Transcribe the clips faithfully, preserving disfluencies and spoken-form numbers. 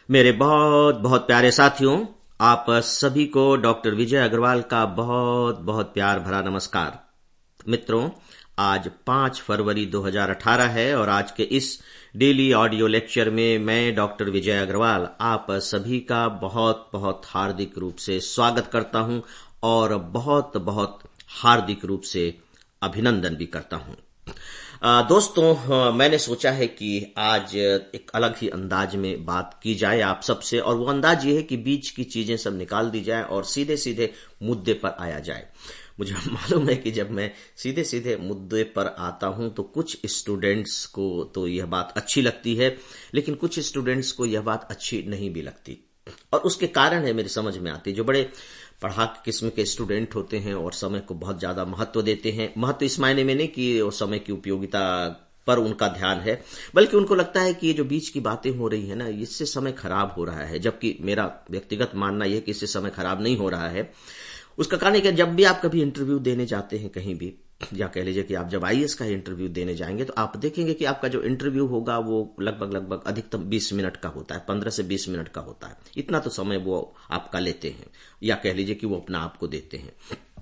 मेरे बहुत बहुत प्यारे साथियों, आप सभी को डॉक्टर विजय अग्रवाल का बहुत बहुत प्यार भरा नमस्कार। मित्रों, आज पाँच फरवरी दो हज़ार अठारह है और आज के इस डेली ऑडियो लेक्चर में मैं डॉक्टर विजय अग्रवाल आप सभी का बहुत बहुत हार्दिक रूप से स्वागत करता हूं और बहुत बहुत हार्दिक रूप से अभिनंदन भी करता हूं। आ, दोस्तों, मैंने सोचा है कि आज एक अलग ही अंदाज में बात की जाए आप सबसे, और वो अंदाज ये है कि बीच की चीजें सब निकाल दी जाए और सीधे सीधे मुद्दे पर आया जाए। मुझे मालूम है कि जब मैं सीधे सीधे मुद्दे पर आता हूं तो कुछ स्टूडेंट्स को तो यह बात अच्छी लगती है, लेकिन कुछ स्टूडेंट्स को यह बात अच्छी नहीं भी लगती, और उसके कारण है मेरी समझ में आती। जो बड़े पढ़ा किस्म के स्टूडेंट होते हैं और समय को बहुत ज्यादा महत्व देते हैं, महत्व इस मायने में नहीं कि वो समय की उपयोगिता पर उनका ध्यान है, बल्कि उनको लगता है कि ये जो बीच की बातें हो रही है ना, इससे समय खराब हो रहा है। जबकि मेरा व्यक्तिगत मानना यह है कि इससे समय खराब नहीं हो रहा है। उसका कारण है कि जब भी आप कभी इंटरव्यू देने जाते हैं कहीं भी, या कह लीजिए कि आप जब आईएएस का इंटरव्यू देने जाएंगे, तो आप देखेंगे कि आपका जो इंटरव्यू होगा वो लगभग लगभग अधिकतम बीस मिनट का होता है, पंद्रह से बीस मिनट का होता है। इतना तो समय वो आपका लेते हैं, या कह लीजिए कि वो अपना आपको देते हैं।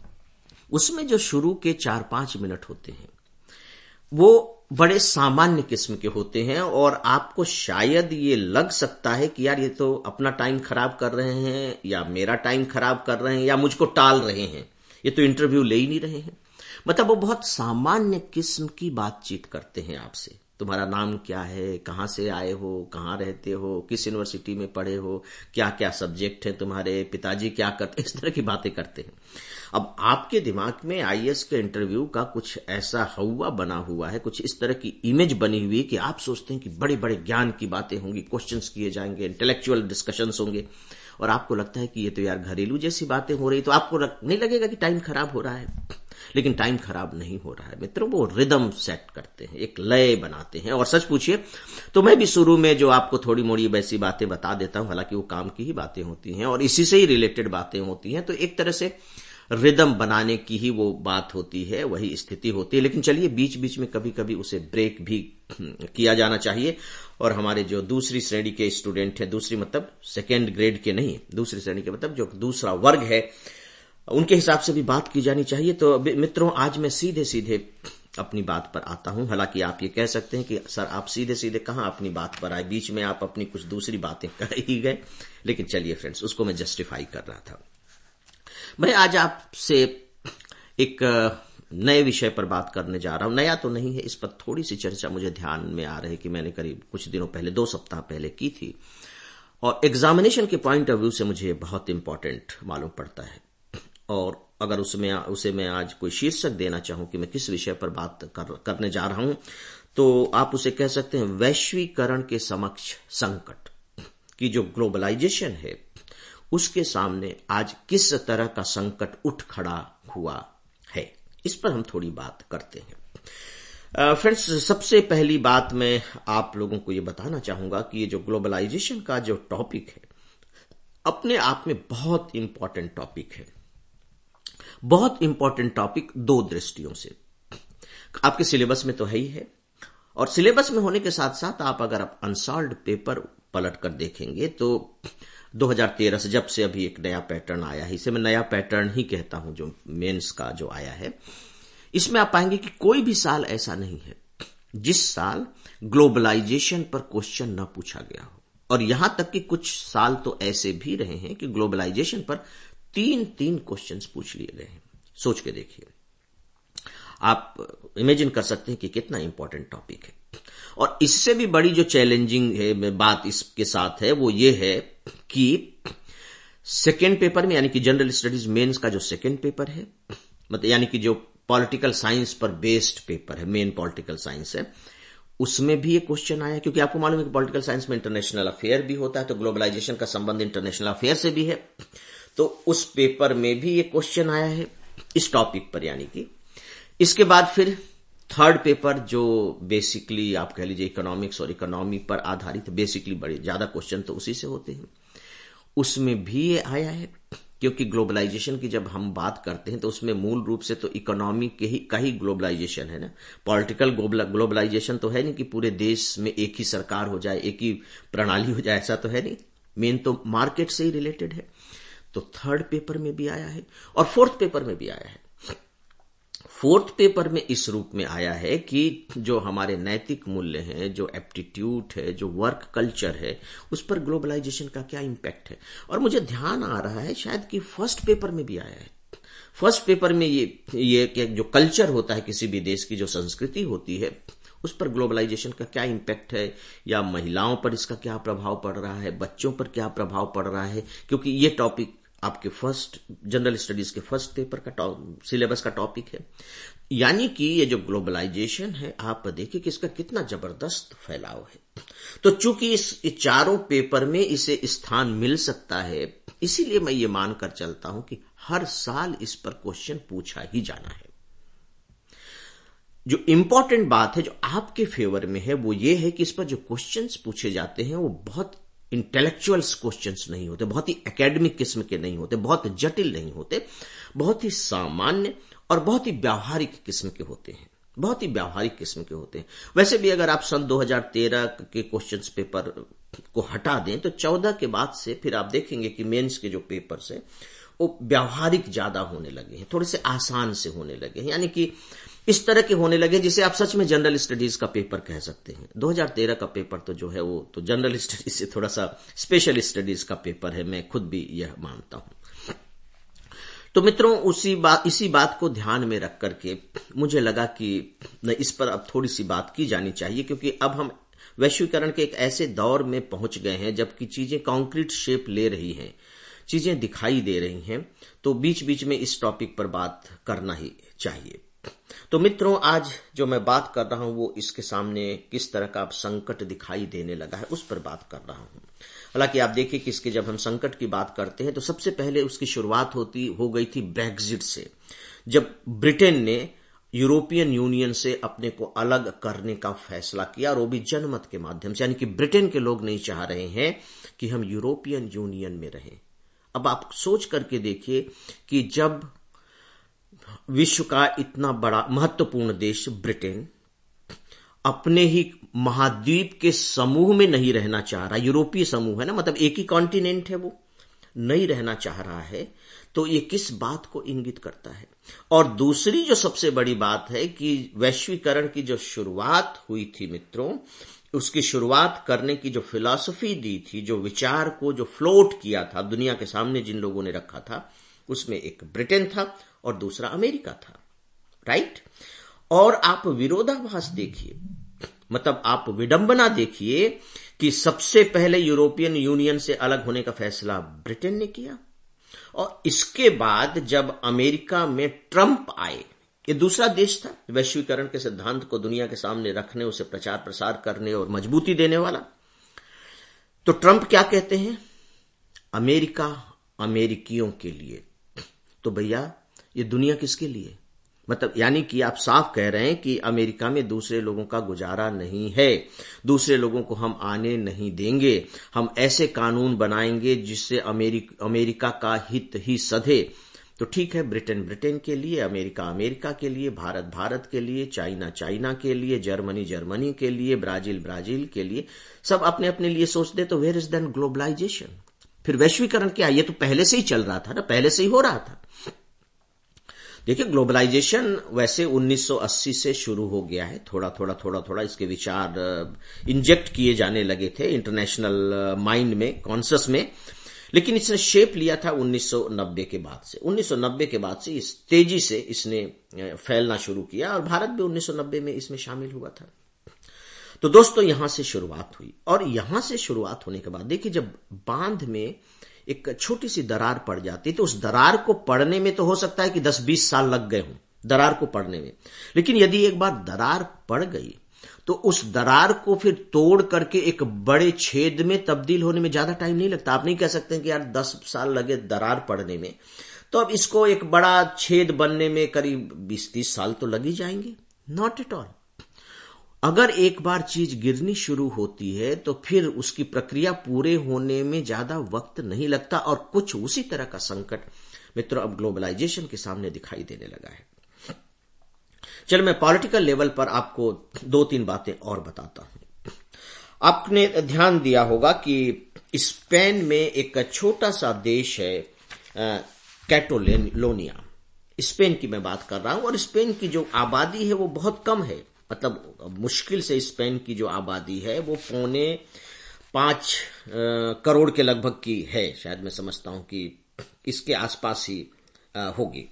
उसमें जो शुरू के चार पांच मिनट होते हैं वो बड़े सामान्य किस्म के होते हैं, और आपको शायद ये लग सकता है कि यार ये तो अपना टाइम खराब कर रहे हैं, या मेरा टाइम खराब कर रहे हैं, या मुझको टाल रहे हैं, ये तो इंटरव्यू ले ही नहीं रहे हैं। मतलब वो बहुत सामान्य किस्म की बातचीत करते हैं आपसे। तुम्हारा नाम क्या है, कहां से आए हो, कहां रहते हो, किस यूनिवर्सिटी में पढ़े हो, क्या क्या सब्जेक्ट है तुम्हारे, पिताजी क्या करते, इस तरह की बातें करते हैं। अब आपके दिमाग में आईएएस के इंटरव्यू का कुछ ऐसा हवा बना हुआ है, कुछ इस तरह की इमेज बनी हुई है कि आप सोचते हैं कि बड़े बड़े ज्ञान की बातें होंगी, क्वेश्चंस किए जाएंगे, इंटेलेक्चुअल डिस्कशंस होंगे, और आपको लगता है कि ये तो यार घरेलू जैसी बातें हो रही, तो आपको नहीं लगेगा कि टाइम खराब हो रहा है। लेकिन टाइम खराब नहीं हो रहा है मित्रों। वो रिदम सेट करते हैं, एक लय बनाते हैं। और सच पूछिए तो मैं भी शुरू में जो आपको थोड़ी मोड़ी वैसी बातें बता देता हूं, हालांकि वो काम की ही बातें होती हैं और इसी से ही रिलेटेड बातें होती हैं, तो एक तरह से रिदम बनाने की ही वो बात होती है, वही स्थिति होती है। लेकिन चलिए, बीच बीच में कभी कभी उसे ब्रेक भी किया जाना चाहिए। और हमारे जो दूसरी श्रेणी के स्टूडेंट हैं, दूसरी मतलब सेकेंड ग्रेड के नहीं, दूसरी श्रेणी के मतलब जो दूसरा वर्ग है, उनके हिसाब से भी बात की जानी चाहिए। तो मित्रों, आज मैं सीधे सीधे अपनी बात पर आता हूं। हालांकि आप ये कह सकते हैं कि सर आप सीधे सीधे कहां अपनी बात पर आए, बीच में आप अपनी कुछ दूसरी बातें कर ही गए। लेकिन चलिए फ्रेंड्स, उसको मैं जस्टिफाई कर रहा था। मैं आज आपसे एक नए विषय पर बात करने जा रहा हूं। नया तो नहीं है, इस पर थोड़ी सी चर्चा मुझे ध्यान में आ रही है कि मैंने करीब कुछ दिनों पहले, दो सप्ताह पहले की थी, और एग्जामिनेशन के पॉइंट ऑफ व्यू से मुझे बहुत इंपॉर्टेंट मालूम पड़ता है। और अगर उसमें उसे मैं आज कोई शीर्षक देना चाहूं कि मैं किस विषय पर बात कर, करने जा रहा हूं, तो आप उसे कह सकते हैं वैश्वीकरण के समक्ष संकट। की जो ग्लोबलाइजेशन है उसके सामने आज किस तरह का संकट उठ खड़ा हुआ है, इस पर हम थोड़ी बात करते हैं। फ्रेंड्स, uh, सबसे पहली बात मैं आप लोगों को यह बताना चाहूंगा कि ये जो ग्लोबलाइजेशन का जो टॉपिक है, अपने आप में बहुत इंपॉर्टेंट टॉपिक है। बहुत इंपॉर्टेंट टॉपिक दो दृष्टियों से। आपके सिलेबस में तो है ही है, और सिलेबस में होने के साथ साथ आप अगर आप अनसॉल्व्ड पेपर पलट कर देखेंगे तो दो हज़ार तेरह से, जब से अभी एक नया पैटर्न आया है, इसे मैं नया पैटर्न ही कहता हूं, जो मेंस का जो आया है, इसमें आप पाएंगे कि कोई भी साल ऐसा नहीं है जिस साल ग्लोबलाइजेशन पर क्वेश्चन न पूछा गया हो। और यहां तक कि कुछ साल तो ऐसे भी रहे हैं कि ग्लोबलाइजेशन पर तीन तीन क्वेश्चंस पूछ लिए गए हैं। सोच के देखिए, आप इमेजिन कर सकते हैं कि कितना इंपॉर्टेंट टॉपिक है। और इससे भी बड़ी जो चैलेंजिंग है बात इसके साथ है, वो ये है कि सेकेंड पेपर में, यानी कि जनरल स्टडीज मेंस का जो सेकेंड पेपर है, मतलब यानी कि जो पॉलिटिकल साइंस पर बेस्ड पेपर है, मेन पॉलिटिकल साइंस है, उसमें भी ये क्वेश्चन आया। क्योंकि आपको मालूम है कि पॉलिटिकल साइंस में इंटरनेशनल अफेयर भी होता है, तो ग्लोबलाइजेशन का संबंध इंटरनेशनल अफेयर से भी है, तो उस पेपर में भी ये क्वेश्चन आया है इस टॉपिक पर। यानी कि इसके बाद फिर थर्ड पेपर, जो बेसिकली आप कह लीजिए इकोनॉमिक्स और इकोनॉमी पर आधारित, बेसिकली बड़े ज्यादा क्वेश्चन तो उसी से होते हैं, उसमें भी ये आया है। क्योंकि ग्लोबलाइजेशन की जब हम बात करते हैं तो उसमें मूल रूप से तो इकोनॉमी के ही का ही ग्लोबलाइजेशन है ना। पॉलिटिकल ग्लोबलाइजेशन तो है नहीं कि पूरे देश में एक ही सरकार हो जाए, एक ही प्रणाली हो जाए, ऐसा तो है नहीं। मेन तो मार्केट से ही रिलेटेड है। तो थर्ड पेपर में भी आया है और फोर्थ पेपर में भी आया है। फोर्थ पेपर में इस रूप में आया है कि जो हमारे नैतिक मूल्य हैं, जो एप्टीट्यूड है, जो वर्क कल्चर है, उस पर ग्लोबलाइजेशन का क्या इंपैक्ट है। और मुझे ध्यान आ रहा है शायद कि फर्स्ट पेपर में भी आया है। फर्स्ट पेपर में ये ये जो कल्चर होता है किसी भी देश की, जो संस्कृति होती है, उस पर ग्लोबलाइजेशन का क्या इंपैक्ट है, या महिलाओं पर इसका क्या प्रभाव पड़ रहा है, बच्चों पर क्या प्रभाव पड़ रहा है, क्योंकि ये टॉपिक आपके फर्स्ट जनरल स्टडीज के फर्स्ट पेपर का सिलेबस का टॉपिक है। यानी कि ये जो ग्लोबलाइजेशन है, आप देखिए कि इसका कितना जबरदस्त फैलाव है। तो चूंकि इस चारों पेपर में इसे स्थान मिल सकता है, इसीलिए मैं ये मानकर चलता हूं कि हर साल इस पर क्वेश्चन पूछा ही जाना है। जो इंपॉर्टेंट बात है जो आपके फेवर में है वो ये है कि इस पर जो क्वेश्चंस पूछे जाते हैं वो बहुत इंटेलेक्चुअल्स क्वेश्चंस नहीं होते, बहुत ही एकेडमिक किस्म के नहीं होते, बहुत जटिल नहीं होते, बहुत ही सामान्य और बहुत ही व्यावहारिक किस्म के होते हैं, बहुत ही व्यावहारिक किस्म के होते हैं। वैसे भी अगर आप सन दो हज़ार तेरह के क्वेश्चंस पेपर को हटा दें तो चौदह के बाद से फिर आप देखेंगे कि मेंस के जो पेपर्स हैं वो व्यावहारिक ज्यादा होने लगे हैं, थोड़े से आसान से होने लगे हैं, यानी कि इस तरह के होने लगे जिसे आप सच में जनरल स्टडीज का पेपर कह सकते हैं। दो हज़ार तेरह का पेपर तो जो है वो तो जनरल स्टडीज से थोड़ा सा स्पेशल स्टडीज का पेपर है, मैं खुद भी यह मानता हूं। तो मित्रों, उसी बात इसी बात को ध्यान में रख करके मुझे लगा कि इस पर अब थोड़ी सी बात की जानी चाहिए, क्योंकि अब हम वैश्वीकरण के एक ऐसे दौर में पहुंच गए हैं जबकि चीजें कॉन्क्रीट शेप ले रही हैं, चीजें दिखाई दे रही हैं, तो बीच बीच में इस टॉपिक पर बात करना ही चाहिए। तो मित्रों, आज जो मैं बात कर रहा हूं वो इसके सामने किस तरह का अब संकट दिखाई देने लगा है उस पर बात कर रहा हूं। हालांकि आप देखिए कि इसके जब हम संकट की बात करते हैं तो सबसे पहले उसकी शुरुआत होती हो गई थी ब्रेक्जिट से, जब ब्रिटेन ने यूरोपियन यूनियन से अपने को अलग करने का फैसला किया, और वो भी जनमत के माध्यम से, यानी कि ब्रिटेन के लोग नहीं चाह रहे हैं कि हम यूरोपियन यूनियन में रहें। अब आप सोच करके देखिए कि जब विश्व का इतना बड़ा महत्वपूर्ण देश ब्रिटेन अपने ही महाद्वीप के समूह में नहीं रहना चाह रहा, यूरोपीय समूह है ना, मतलब एक ही कॉन्टिनेंट है, वो नहीं रहना चाह रहा है, तो ये किस बात को इंगित करता है। और दूसरी जो सबसे बड़ी बात है कि वैश्वीकरण की जो शुरुआत हुई थी मित्रों, उसकी शुरुआत करने की जो फिलॉसफी दी थी, जो विचार को जो फ्लोट किया था दुनिया के सामने जिन लोगों ने रखा था, उसमें एक ब्रिटेन था और दूसरा अमेरिका था, राइट। और आप विरोधाभास देखिए, मतलब आप विडंबना देखिए कि सबसे पहले यूरोपियन यूनियन से अलग होने का फैसला ब्रिटेन ने किया, और इसके बाद जब अमेरिका में ट्रंप आए, ये दूसरा देश था वैश्वीकरण के सिद्धांत को दुनिया के सामने रखने, उसे प्रचार प्रसार करने और मजबूती देने वाला। तो ट्रंप क्या कहते हैं, अमेरिका अमेरिकियों के लिए। तो भैया ये दुनिया किसके लिए, मतलब यानी कि आप साफ कह रहे हैं कि अमेरिका में दूसरे लोगों का गुजारा नहीं है, दूसरे लोगों को हम आने नहीं देंगे, हम ऐसे कानून बनाएंगे जिससे अमेरिक, अमेरिका का हित ही सधे। तो ठीक है, ब्रिटेन ब्रिटेन के लिए, अमेरिका अमेरिका के लिए, भारत भारत के लिए, चाइना चाइना के लिए, जर्मनी जर्मनी के लिए, ब्राजील ब्राजील के लिए, सब अपने अपने लिए सोचते। तो वेयर इज देन ग्लोबलाइजेशन? फिर वैश्वीकरण क्या, ये तो पहले से ही चल रहा था ना, पहले से ही हो रहा था। देखिए, ग्लोबलाइजेशन वैसे उन्नीस सौ अस्सी से शुरू हो गया है, थोड़ा थोड़ा थोड़ा थोड़ा इसके विचार इंजेक्ट किए जाने लगे थे इंटरनेशनल माइंड में, कॉन्शस में, लेकिन इसने शेप लिया था उन्नीस सौ नब्बे के बाद से। उन्नीस सौ नब्बे के बाद से इस तेजी से इसने फैलना शुरू किया, और भारत भी उन्नीस सौ नब्बे में इसमें शामिल हुआ था। तो दोस्तों, यहां से शुरुआत हुई, और यहां से शुरुआत होने के बाद देखिए, जब बांध में एक छोटी सी दरार पड़ जाती तो उस दरार को पड़ने में तो हो सकता है कि दस बीस साल लग गए हों दरार को पड़ने में, लेकिन यदि एक बार दरार पड़ गई तो उस दरार को फिर तोड़ करके एक बड़े छेद में तब्दील होने में ज्यादा टाइम नहीं लगता। आप नहीं कह सकते कि यार दस साल लगे दरार पड़ने में, तो अब इसको एक बड़ा छेद बनने में करीब बीस तीस साल तो लग ही जाएंगे। Not at all. अगर एक बार चीज गिरनी शुरू होती है तो फिर उसकी प्रक्रिया पूरे होने में ज्यादा वक्त नहीं लगता, और कुछ उसी तरह का संकट मित्रों अब ग्लोबलाइजेशन के सामने दिखाई देने लगा है। चलो, मैं पॉलिटिकल लेवल पर आपको दो तीन बातें और बताता हूं। आपने ध्यान दिया होगा कि स्पेन में एक छोटा सा देश है कैटलोनिया। स्पेन की मैं बात कर रहा हूं, और स्पेन की जो आबादी है वो बहुत कम है। मतलब मुश्किल से स्पेन की जो आबादी है वो पौने पांच करोड़ के लगभग की है। शायद मैं समझता हूं कि इसके आसपास ही होगी।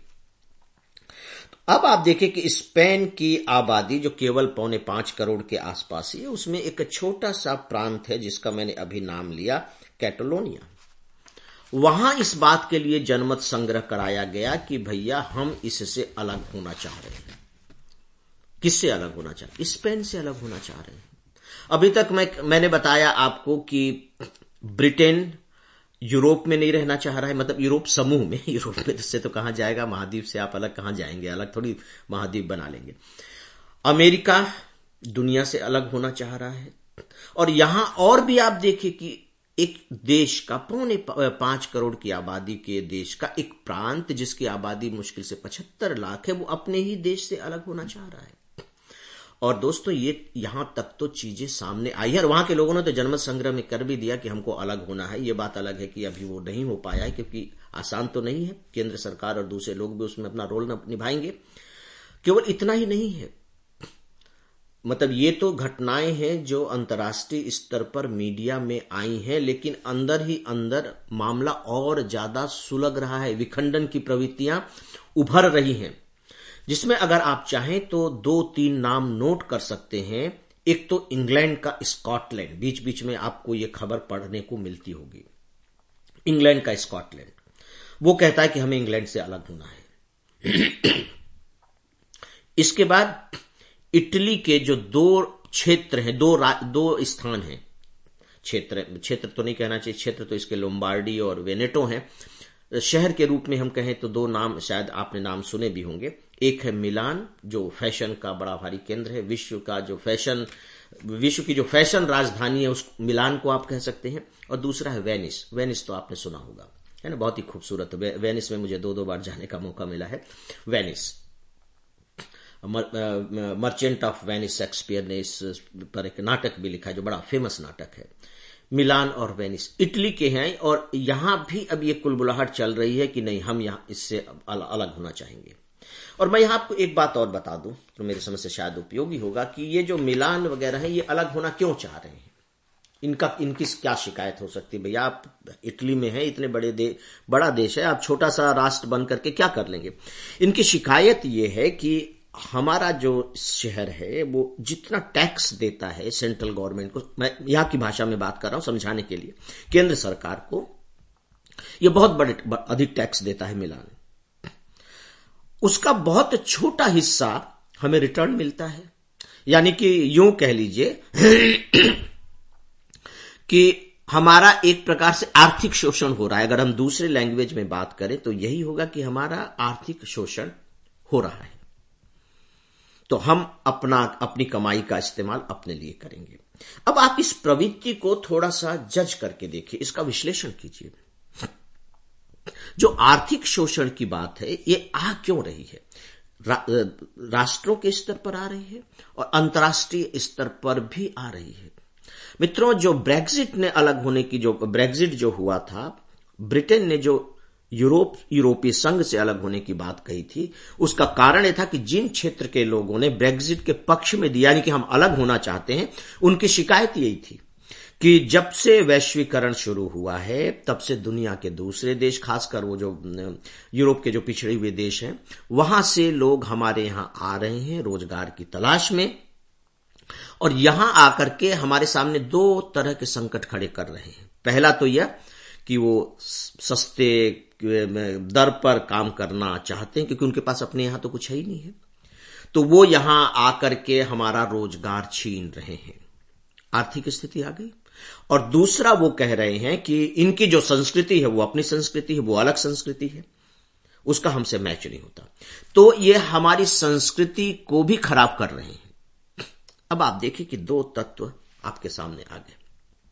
अब आप देखें कि स्पेन की आबादी जो केवल पौने पांच करोड़ के आसपास ही है, उसमें एक छोटा सा प्रांत है जिसका मैंने अभी नाम लिया कैटलोनिया। वहां इस बात के लिए जनमत संग्रह कराया गया कि भैया हम इससे अलग होना चाह रहे हैं। किससे अलग होना चाह रहे हैं? स्पेन से अलग होना चाह रहे हैं। अभी तक मैं मैंने बताया आपको कि ब्रिटेन यूरोप में नहीं रहना चाह रहा है, मतलब यूरोप समूह में। यूरोप में से तो कहां जाएगा, महाद्वीप से आप अलग कहां जाएंगे, अलग थोड़ी महाद्वीप बना लेंगे। अमेरिका दुनिया से अलग होना चाह रहा है। और यहां और भी आप देखिए कि एक देश का पौने पांच करोड़ की आबादी के देश का एक प्रांत जिसकी आबादी मुश्किल से पचहत्तर लाख है, वो अपने ही देश से अलग होना चाह रहा है। और दोस्तों ये यहां तक तो चीजें सामने आई है, और वहां के लोगों ने तो जनमत संग्रह में कर भी दिया कि हमको अलग होना है। ये बात अलग है कि अभी वो नहीं हो पाया है, क्योंकि आसान तो नहीं है। केंद्र सरकार और दूसरे लोग भी उसमें अपना रोल निभाएंगे। केवल इतना ही नहीं है, मतलब ये तो घटनाएं हैं जो अंतर्राष्ट्रीय स्तर पर मीडिया में आई हैं, लेकिन अंदर ही अंदर मामला और ज्यादा सुलग रहा है। विखंडन की प्रवृत्तियां उभर रही हैं, जिसमें अगर आप चाहें तो दो तीन नाम नोट कर सकते हैं। एक तो इंग्लैंड का स्कॉटलैंड, बीच बीच में आपको यह खबर पढ़ने को मिलती होगी। इंग्लैंड का स्कॉटलैंड वो कहता है कि हमें इंग्लैंड से अलग होना है। इसके बाद इटली के जो दो क्षेत्र हैं, दो दो स्थान हैं, क्षेत्र क्षेत्र तो नहीं कहना चाहिए, क्षेत्र तो इसके लोम्बार्डी और वेनेटो हैं। शहर के रूप में हम कहें तो दो नाम शायद आपने नाम सुने भी होंगे। एक है मिलान, जो फैशन का बड़ा भारी केंद्र है, विश्व का जो फैशन विश्व की जो फैशन राजधानी है उस मिलान को आप कह सकते हैं। और दूसरा है वेनिस। वेनिस तो आपने सुना होगा, है ना, बहुत ही खूबसूरत। वेनिस में मुझे दो दो बार जाने का मौका मिला है। Venice, merchant of Venice, Shakespeare ने इस पर एक नाटक भी लिखा है जो बड़ा फेमस नाटक है। मिलान और वेनिस इटली के हैं, और यहां भी अब ये कुलबुलाहट चल रही है कि नहीं, हम यहां इससे अलग होना चाहेंगे। और मैं यहां आपको एक बात और बता दूं तो मेरी समझ से शायद उपयोगी होगा कि ये जो मिलान वगैरह है ये अलग होना क्यों चाह रहे हैं, इनका इनकी क्या शिकायत हो सकती है। भैया आप इटली में हैं, इतने बड़े दे, बड़ा देश है, आप छोटा सा राष्ट्र बन करके क्या कर लेंगे। इनकी शिकायत ये है कि हमारा जो शहर है वो जितना टैक्स देता है सेंट्रल गवर्नमेंट को, मैं यहां की भाषा में बात कर रहा हूं समझाने के लिए, केंद्र सरकार को ये बहुत बड़े अधिक टैक्स देता है मिलान, उसका बहुत छोटा हिस्सा हमें रिटर्न मिलता है। यानी कि यूं कह लीजिए कि हमारा एक प्रकार से आर्थिक शोषण हो रहा है। अगर हम दूसरे लैंग्वेज में बात करें तो यही होगा कि हमारा आर्थिक शोषण हो रहा है। तो हम अपना अपनी कमाई का इस्तेमाल अपने लिए करेंगे। अब आप इस प्रवृत्ति को थोड़ा सा जज करके देखिए, इसका विश्लेषण कीजिए। जो आर्थिक शोषण की बात है ये आ क्यों रही है? रा, राष्ट्रों के स्तर पर आ रही है और अंतर्राष्ट्रीय स्तर पर भी आ रही है। मित्रों, जो ब्रेक्जिट ने अलग होने की जो ब्रेक्जिट जो हुआ था, ब्रिटेन ने जो यूरोप यूरोपीय संघ से अलग होने की बात कही थी, उसका कारण यह था कि जिन क्षेत्र के लोगों ने ब्रेक्जिट के पक्ष में दिया, यानी कि हम अलग होना चाहते हैं, उनकी शिकायत यही थी कि जब से वैश्वीकरण शुरू हुआ है तब से दुनिया के दूसरे देश, खासकर वो जो यूरोप के जो पिछड़े हुए देश हैं, वहां से लोग हमारे यहां आ रहे हैं रोजगार की तलाश में, और यहां आकर के हमारे सामने दो तरह के संकट खड़े कर रहे हैं। पहला तो यह कि वो सस्ते दर पर काम करना चाहते हैं क्योंकि उनके पास अपने यहां तो कुछ है ही नहीं है, तो वो यहां आकर के हमारा रोजगार छीन रहे हैं, आर्थिक स्थिति आ गई। और दूसरा वो कह रहे हैं कि इनकी जो संस्कृति है वो अपनी संस्कृति है, वो अलग संस्कृति है, उसका हमसे मैच नहीं होता, तो ये हमारी संस्कृति को भी खराब कर रहे हैं। अब आप देखिए कि दो तत्व आपके सामने आ गए।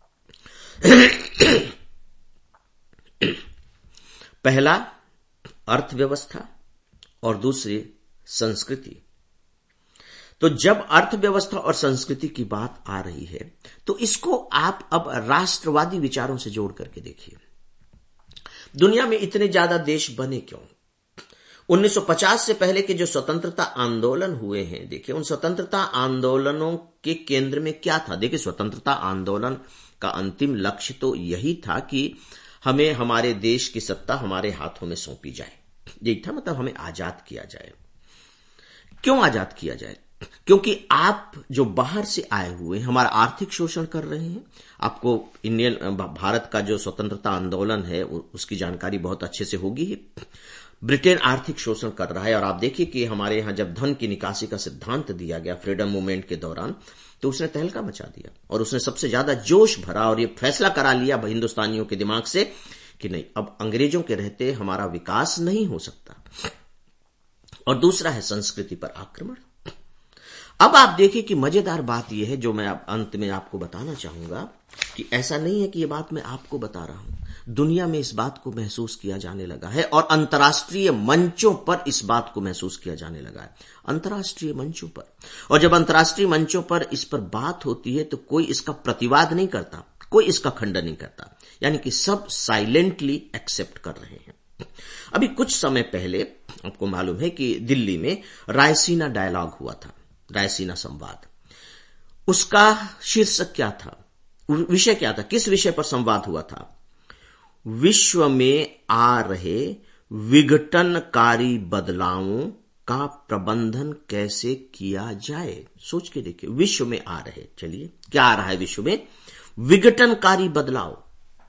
पहला अर्थव्यवस्था और दूसरी संस्कृति। तो जब अर्थव्यवस्था और संस्कृति की बात आ रही है तो इसको आप अब राष्ट्रवादी विचारों से जोड़ करके देखिए। दुनिया में इतने ज्यादा देश बने क्यों? उन्नीस सौ पचास से पहले के जो स्वतंत्रता आंदोलन हुए हैं, देखिए उन स्वतंत्रता आंदोलनों के केंद्र में क्या था? देखिए स्वतंत्रता आंदोलन का अंतिम लक्ष्य तो यही था कि हमें हमारे देश की सत्ता हमारे हाथों में सौंपी जाए। यही था, मतलब हमें आजाद किया जाए। क्यों आजाद किया जाए? क्योंकि आप जो बाहर से आए हुए हमारा आर्थिक शोषण कर रहे हैं। आपको इंडियन भारत का जो स्वतंत्रता आंदोलन है उसकी जानकारी बहुत अच्छे से होगी ही। ब्रिटेन आर्थिक शोषण कर रहा है और आप देखिए कि हमारे यहां जब धन की निकासी का सिद्धांत दिया गया फ्रीडम मूवमेंट के दौरान, तो उसने तहलका मचा दिया और उसने सबसे ज्यादा जोश भरा और ये फैसला करा लिया हिंदुस्तानियों के दिमाग से कि नहीं, अब अंग्रेजों के रहते हमारा विकास नहीं हो सकता। और दूसरा है संस्कृति पर आक्रमण। अब आप देखिए कि मजेदार बात यह है जो मैं अंत में आपको बताना चाहूंगा कि ऐसा नहीं है कि यह बात मैं आपको बता रहा हूं, दुनिया में इस बात को महसूस किया जाने लगा है और अंतर्राष्ट्रीय मंचों पर इस बात को महसूस किया जाने लगा है। अंतर्राष्ट्रीय मंचों पर, और जब अंतर्राष्ट्रीय मंचों पर इस पर बात होती है तो कोई इसका प्रतिवाद नहीं करता, कोई इसका खंडन नहीं करता, यानी कि सब साइलेंटली एक्सेप्ट कर रहे हैं। अभी कुछ समय पहले आपको मालूम है कि दिल्ली में रायसीना डायलॉग हुआ था, रायसीना संवाद। उसका शीर्षक क्या था, विषय क्या था, किस विषय पर संवाद हुआ था? विश्व में आ रहे विघटनकारी बदलावों का प्रबंधन कैसे किया जाए। सोच के देखिए, विश्व में आ रहे, चलिए क्या आ रहा है विश्व में? विघटनकारी बदलाव,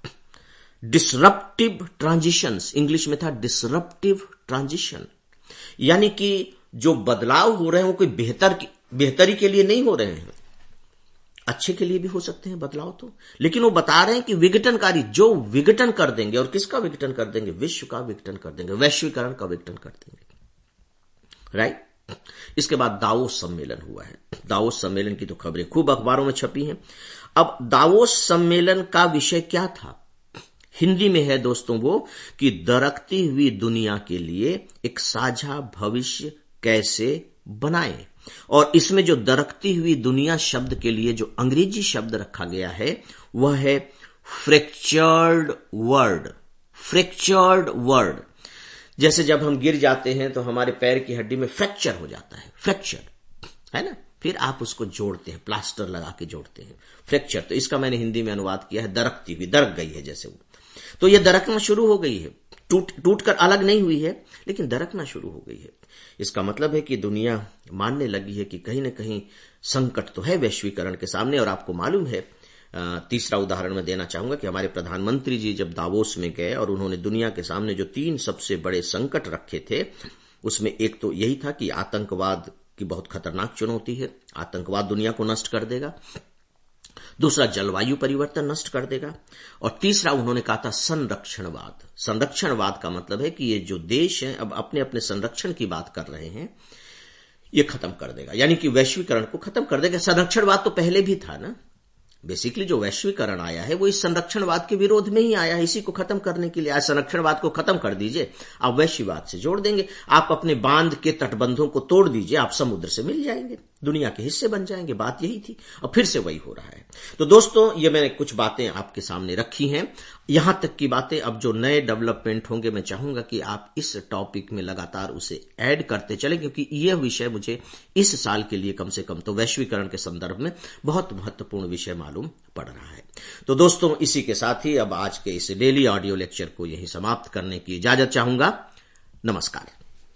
डिसरप्टिव ट्रांजिशंस, इंग्लिश में था डिसरप्टिव ट्रांजिशन, यानी कि जो बदलाव हो रहे हैं वो कोई बेहतर बेहतरी के लिए नहीं हो रहे हैं, अच्छे के लिए भी हो सकते हैं बदलाव तो, लेकिन वो बता रहे हैं कि विघटनकारी, जो विघटन कर देंगे। और किसका विघटन कर देंगे? विश्व का विघटन कर देंगे, वैश्वीकरण का विघटन कर देंगे, राइट। इसके बाद दावोस सम्मेलन हुआ है। दावोस सम्मेलन की तो खबरें खूब अखबारों में छपी हैं। अब दावोस सम्मेलन का विषय क्या था? हिंदी में है दोस्तों वो कि दरकती हुई दुनिया के लिए एक साझा भविष्य कैसे बनाएं। और इसमें जो दरकती हुई दुनिया शब्द के लिए जो अंग्रेजी शब्द रखा गया है वह है फ्रैक्चर्ड वर्ल्ड। फ्रैक्चर्ड वर्ल्ड, जैसे जब हम गिर जाते हैं तो हमारे पैर की हड्डी में फ्रैक्चर हो जाता है, फ्रैक्चर है ना, फिर आप उसको जोड़ते हैं, प्लास्टर लगा के जोड़ते हैं, फ्रैक्चर। तो इसका मैंने हिंदी में अनुवाद किया है दरकती हुई, दरक गई है जैसे वो। तो यह दरकना शुरू हो गई है, टूट टूट कर अलग नहीं हुई है लेकिन दरकना शुरू हो गई है। इसका मतलब है कि दुनिया मानने लगी है कि कहीं ना कहीं संकट तो है वैश्वीकरण के सामने। और आपको मालूम है, तीसरा उदाहरण मैं देना चाहूंगा कि हमारे प्रधानमंत्री जी जब दावोस में गए और उन्होंने दुनिया के सामने जो तीन सबसे बड़े संकट रखे थे, उसमें एक तो यही था कि आतंकवाद की बहुत खतरनाक चुनौती है, आतंकवाद दुनिया को नष्ट कर देगा। दूसरा, जलवायु परिवर्तन नष्ट कर देगा। और तीसरा उन्होंने कहा था संरक्षणवाद। संरक्षणवाद का मतलब है कि ये जो देश हैं अब अपने अपने संरक्षण की बात कर रहे हैं, ये खत्म कर देगा, यानी कि वैश्वीकरण को खत्म कर देगा। संरक्षणवाद तो पहले भी था ना, बेसिकली जो वैश्वीकरण आया है वो इस संरक्षणवाद के विरोध में ही आया है, इसी को खत्म करने के लिए। आज संरक्षणवाद को खत्म कर दीजिए, आप वैश्वीवाद से जोड़ देंगे, आप अपने बांध के तटबंधों को तोड़ दीजिए, आप समुद्र से मिल जाएंगे, दुनिया के हिस्से बन जाएंगे। बात यही थी और फिर से वही हो रहा है। तो दोस्तों, ये मैंने कुछ बातें आपके सामने रखी हैं, यहां तक की बातें अब जो नए डेवलपमेंट होंगे मैं चाहूंगा कि आप इस टॉपिक में लगातार उसे ऐड करते चलें, क्योंकि यह विषय मुझे इस साल के लिए कम से कम तो वैश्वीकरण के संदर्भ में बहुत महत्वपूर्ण विषय मालूम पड़ रहा है। तो दोस्तों, इसी के साथ ही अब आज के इस डेली ऑडियो लेक्चर को यहीं समाप्त करने की इजाजत चाहूंगा। नमस्कार।